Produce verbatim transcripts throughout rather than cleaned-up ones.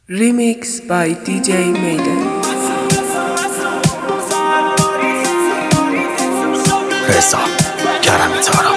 Remix by دی جی میدن. رضا کرمی تارا.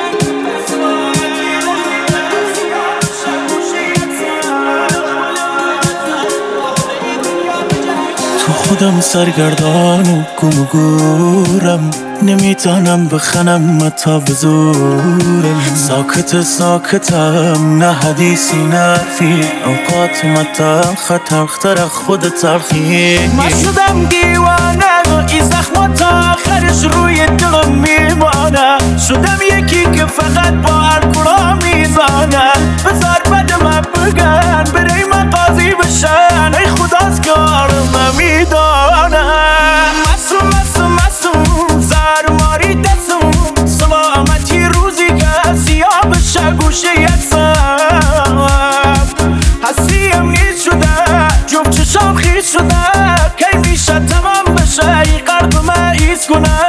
تو خودم سرگردان و گم و گورم، نمیتونم بخنم تا به زورم. ساکت ساکتم، نه حدیثی نه حرفی، اوقات متن خطرختر خود تلخی. من شدم دیوانه، این زخمات آخرش روی دلم میمانه. شدم یکی که فقط با الکلا میزانه. بذار بدم بگن برای من قاضی بشن، ای خداست کارم نمیدانه. مسوم مسوم مسوم زرماری دستم، سلامتی روزی که سیاه بشه گوشه یکسم. هستیم نیست شده، جفت چشام خیز شده، کی میشه تمام بشه ای قلب من ایز کنه.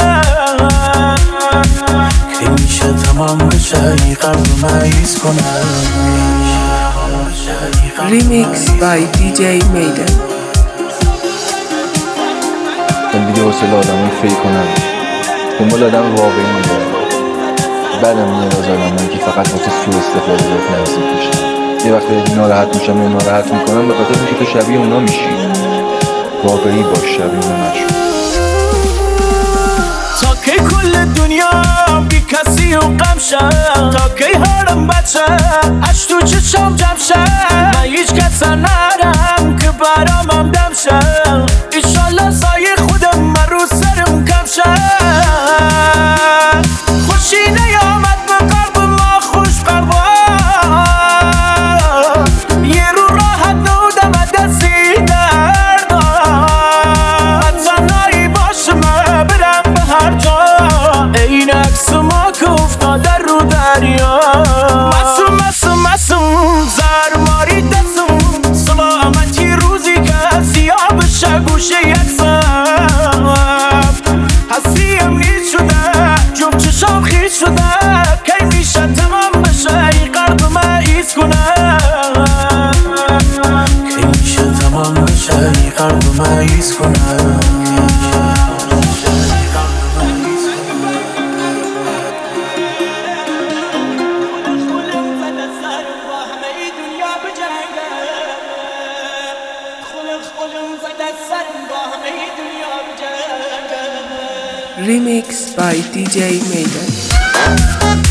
کی میشه تمام بشه ای قلب من ایز کنه. Remix by دی جی میدن. من دیگه حوصله آدمایی فیک کنم، دنبال آدم واقعی میگردم. بعدم میاد از آدمایی که فقط واسه سوء استفاده بهت نزدیک میشن. یه وقت دیگه ناراحت میشم یا ناراحت میکنم به خاطر اینکه تو شبیه اونا میشی. واقعی باش، شبیه اونا نشو. تا کی کل دنیا بی کسی و غم شد، تا کی حالم بد شد، اش تو چشام جمع شد. من هیچ کس ندارم که برامم دم شد. ایشالله سایه خودم من رو سرم کم شد. خوشی نیامد به قلب ما خوش قلبا، یه رو راحت نودم دستی دردا. تنهایی باشم برم به هر جا، این عکس ما که افتاده رو دریا. مسوم مسوم مسوم زرماری دستم، سلامتی روزی که سیاه بشه گوشه یکسم. هستیم نیست شده، جفت چشام خیز شده، کی میشه تمام بشه ای قلب من ایز کنه. کی میشه تمام بشه ای قلب من ایز کنه. Remix by دی جی میدن.